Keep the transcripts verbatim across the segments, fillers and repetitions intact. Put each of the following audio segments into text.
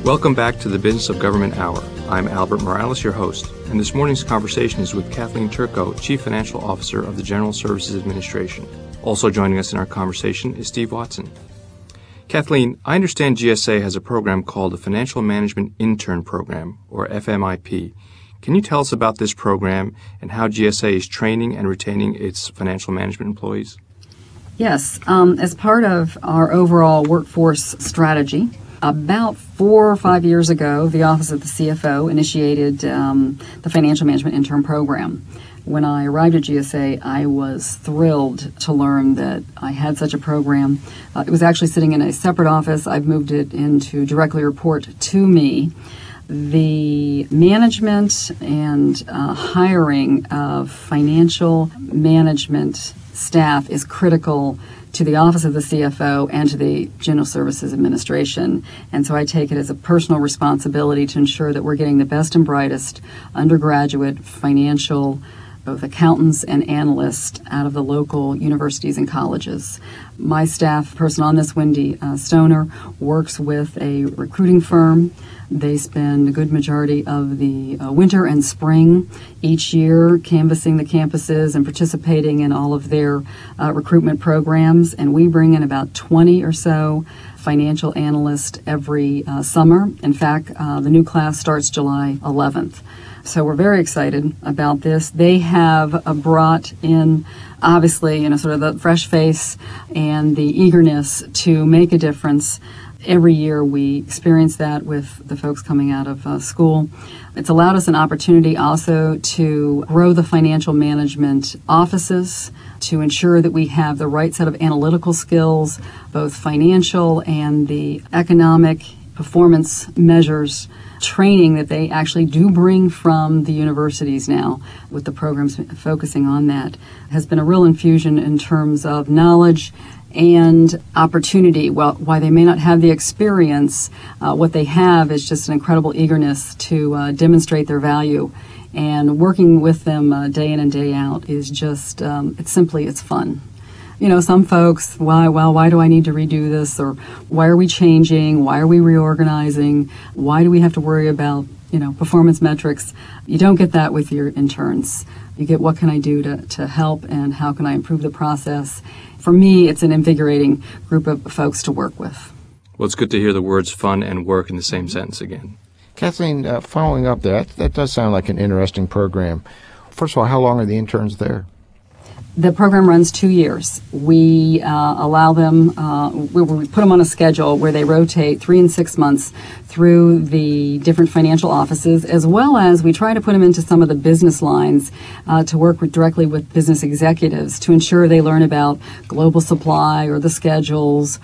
Welcome back to the Business of Government Hour. I'm Albert Morales, your host, and this morning's conversation is with Kathleen Turco, Chief Financial Officer of the General Services Administration. Also joining us in our conversation is Steve Watson. Kathleen, I understand G S A has a program called the Financial Management Intern Program, or F M I P. Can you tell us about this program and how G S A is training and retaining its financial management employees? Yes. Um, as part of our overall workforce strategy, about four or five years ago, the Office of the C F O initiated um, the Financial Management Intern Program. When I arrived at G S A, I was thrilled to learn that I had such a program. Uh, it was actually sitting in a separate office. I've moved it in to directly report to me. The management and uh, hiring of financial management staff is critical to the Office of the C F O and to the General Services Administration. And so I take it as a personal responsibility to ensure that we're getting the best and brightest undergraduate financial, both accountants and analysts, out of the local universities and colleges. My staff person on this, Wendy uh, Stoner, works with a recruiting firm. They spend a good majority of the uh, winter and spring each year canvassing the campuses and participating in all of their uh, recruitment programs. And we bring in about twenty or so financial analysts every uh, summer. In fact, uh, the new class starts July eleventh. So we're very excited about this. They have uh, brought in, obviously, you know, sort of the fresh face and the eagerness to make a difference. Every year we experience that with the folks coming out of uh, school. It's allowed us an opportunity also to grow the financial management offices, to ensure that we have the right set of analytical skills, both financial and the economic performance measures, training that they actually do bring from the universities now, with the programs focusing on that, has been a real infusion in terms of knowledge and opportunity. Well, why they may not have the experience, uh, what they have is just an incredible eagerness to uh, demonstrate their value. And working with them uh, day in and day out is just, um, it's simply, it's fun. You know, some folks, why, well, why do I need to redo this? Or why are we changing? Why are we reorganizing? Why do we have to worry about, you know, performance metrics? You don't get that with your interns. You get, what can I do to, to help, and how can I improve the process? For me, it's an invigorating group of folks to work with. Well, it's good to hear the words fun and work in the same sentence again. Kathleen, uh, following up that, that does sound like an interesting program. First of all, how long are the interns there? The program runs two years. We uh, allow them, uh, we, we put them on a schedule where they rotate three and six months through the different financial offices, as well as we try to put them into some of the business lines uh, to work with, directly with business executives to ensure they learn about global supply or the schedules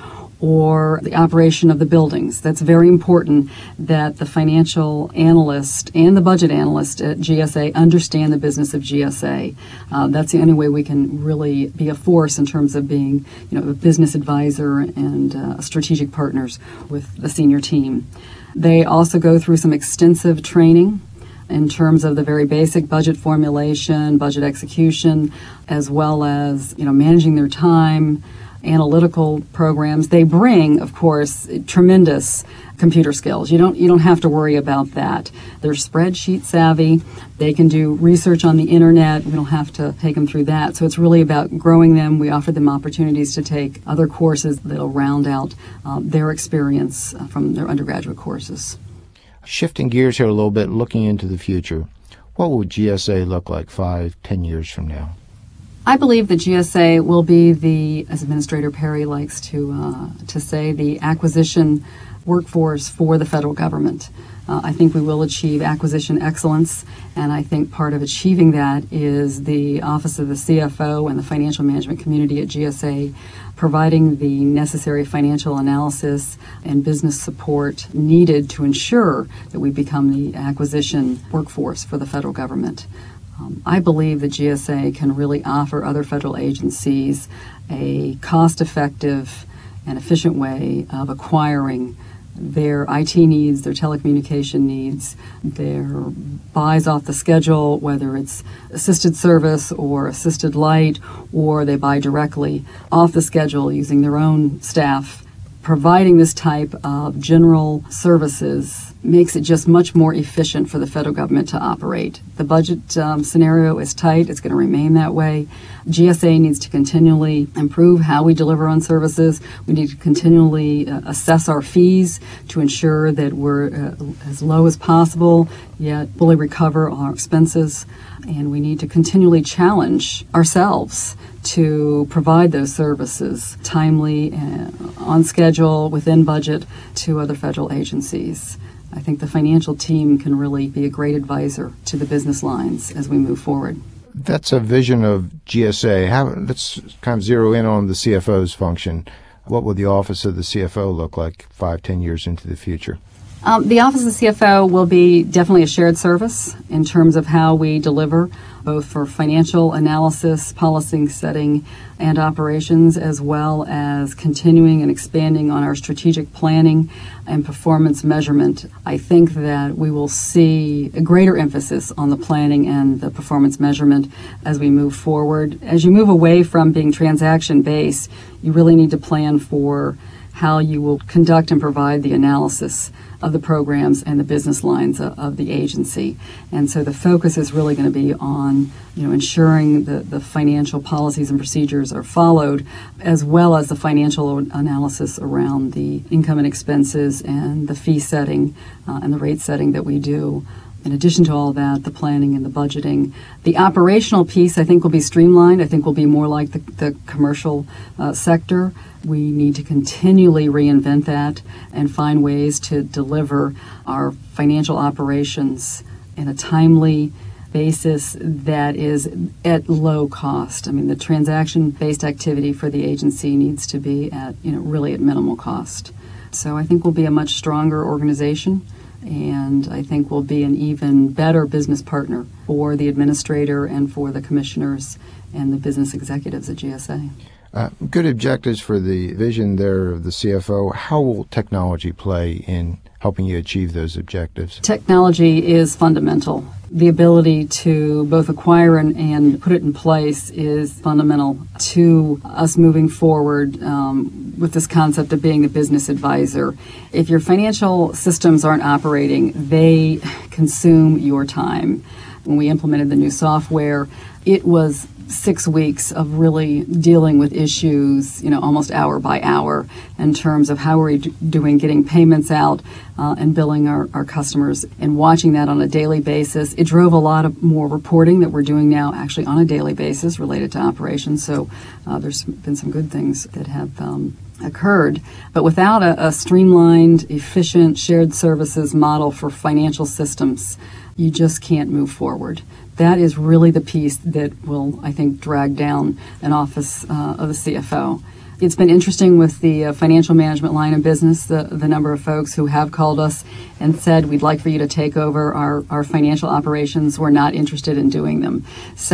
or the operation of the buildings. That's very important that the financial analyst and the budget analyst at G S A understand the business of G S A. Uh, that's the only way we can really be a force in terms of being, you know, a business advisor and uh, strategic partners with the senior team. They also go through some extensive training in terms of the very basic budget formulation, budget execution, as well as, you know, managing their time, analytical programs. They bring, of course, tremendous computer skills. You don't you don't have to worry about that. They're spreadsheet savvy. They can do research on the internet. We don't have to take them through that. So it's really about growing them. We offer them opportunities to take other courses that'll round out uh, their experience from their undergraduate courses. Shifting gears here a little bit, looking into the future, what will G S A look like five, ten years from now? I believe that G S A will be the, as Administrator Perry likes to uh, to say, the acquisition workforce for the federal government. Uh, I think we will achieve acquisition excellence, and I think part of achieving that is the Office of the C F O and the financial management community at G S A providing the necessary financial analysis and business support needed to ensure that we become the acquisition workforce for the federal government. Um, I believe that G S A can really offer other federal agencies a cost-effective and efficient way of acquiring their I T needs, their telecommunication needs, their buys off the schedule, whether it's assisted service or assisted light, or they buy directly off the schedule using their own staff providing this type of general services makes it just much more efficient for the federal government to operate. The budget um, scenario is tight. It's going to remain that way. G S A needs to continually improve how we deliver on services. We need to continually uh, assess our fees to ensure that we're uh, as low as possible, yet fully recover our expenses. And we need to continually challenge ourselves to provide those services timely, uh, on schedule, within budget to other federal agencies. I think the financial team can really be a great advisor to the business lines as we move forward. That's a vision of G S A. How, let's kind of zero in on the C F O's function. What will the office of the C F O look like five, ten years into the future? Um, the Office of the C F O will be definitely a shared service in terms of how we deliver, both for financial analysis, policy setting, and operations, as well as continuing and expanding on our strategic planning and performance measurement. I think that we will see a greater emphasis on the planning and the performance measurement as we move forward. As you move away from being transaction-based, you really need to plan for how you will conduct and provide the analysis of the programs and the business lines of, of the agency. And so the focus is really going to be on, you know, ensuring that the financial policies and procedures are followed, as well as the financial analysis around the income and expenses and the fee setting uh, and the rate setting that we do. In addition to all that, the planning and the budgeting. The operational piece, I think, will be streamlined. I think will be more like the, the commercial uh, sector. We need to continually reinvent that and find ways to deliver our financial operations in a timely basis that is at low cost. I mean, the transaction-based activity for the agency needs to be at, you know, really at minimal cost. So I think we'll be a much stronger organization, and I think we'll be an even better business partner for the administrator and for the commissioners and the business executives at G S A. Uh, good objectives for the vision there of the C F O. How will technology play in helping you achieve those objectives? Technology is fundamental. The ability to both acquire and, and put it in place is fundamental to us moving forward um, with this concept of being the business advisor. If your financial systems aren't operating, they consume your time. When we implemented the new software, it was six weeks of really dealing with issues, you know, almost hour by hour in terms of how are we doing getting payments out uh, and billing our, our customers and watching that on a daily basis. It drove a lot of more reporting that we're doing now actually on a daily basis related to operations. So uh, there's been some good things that have um, occurred. But without a, a streamlined, efficient, shared services model for financial systems, you just can't move forward. That is really the piece that will, I think, drag down an office uh, of the C F O. It's been interesting with the uh, financial management line of business, the, the number of folks who have called us and said, we'd like for you to take over our, our financial operations. We're not interested in doing them.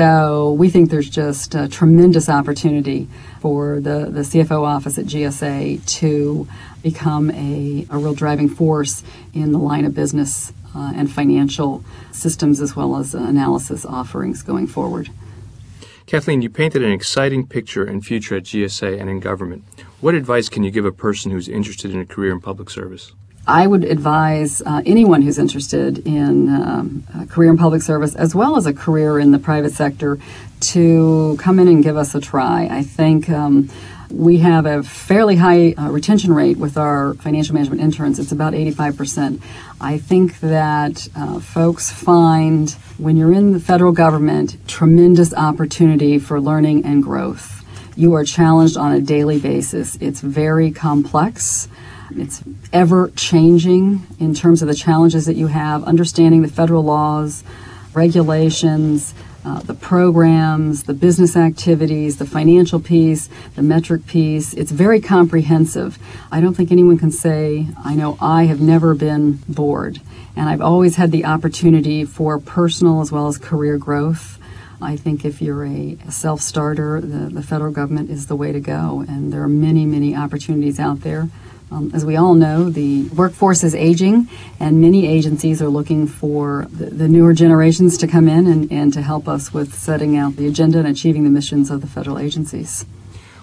So we think there's just a tremendous opportunity for the, the C F O office at G S A to become a, a real driving force in the line of business uh, and financial systems as well as analysis offerings going forward. Kathleen, you painted an exciting picture and future at G S A and in government. What advice can you give a person who's interested in a career in public service? I would advise uh, anyone who's interested in um, a career in public service as well as a career in the private sector to come in and give us a try. I think um, we have a fairly high uh, retention rate with our financial management interns. It's about eighty-five percent. I think that uh, folks find when you're in the federal government, tremendous opportunity for learning and growth. You are challenged on a daily basis. It's very complex. It's ever changing in terms of the challenges that you have, understanding the federal laws, regulations, Uh, the programs, the business activities, the financial piece, the metric piece. It's very comprehensive. I don't think anyone can say, I know I have never been bored. And I've always had the opportunity for personal as well as career growth. I think if you're a, a self-starter, the, the federal government is the way to go. And there are many, many opportunities out there. Um, as we all know, the workforce is aging, and many agencies are looking for the, the newer generations to come in and, and to help us with setting out the agenda and achieving the missions of the federal agencies.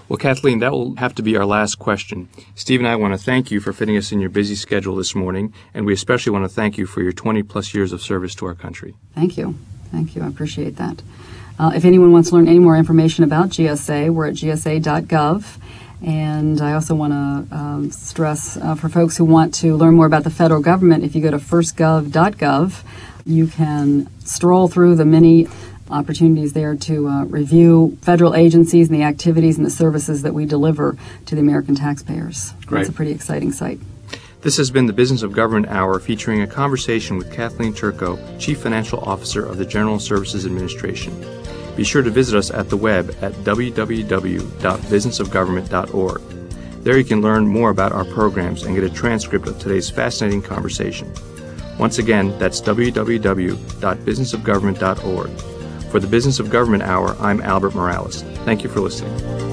Well, Kathleen, that will have to be our last question. Steve and I want to thank you for fitting us in your busy schedule this morning, and we especially want to thank you for your twenty-plus years of service to our country. Thank you. Thank you. I appreciate that. Uh, if anyone wants to learn any more information about G S A, we're at G S A dot gov. And I also want to um, stress uh, for folks who want to learn more about the federal government, if you go to first gov dot gov, you can stroll through the many opportunities there to uh, review federal agencies and the activities and the services that we deliver to the American taxpayers. Great. It's a pretty exciting site. This has been the Business of Government Hour, featuring a conversation with Kathleen Turco, Chief Financial Officer of the General Services Administration. Be sure to visit us at the web at w w w dot business of government dot org. There you can learn more about our programs and get a transcript of today's fascinating conversation. Once again, that's w w w dot business of government dot org. For the Business of Government Hour, I'm Albert Morales. Thank you for listening.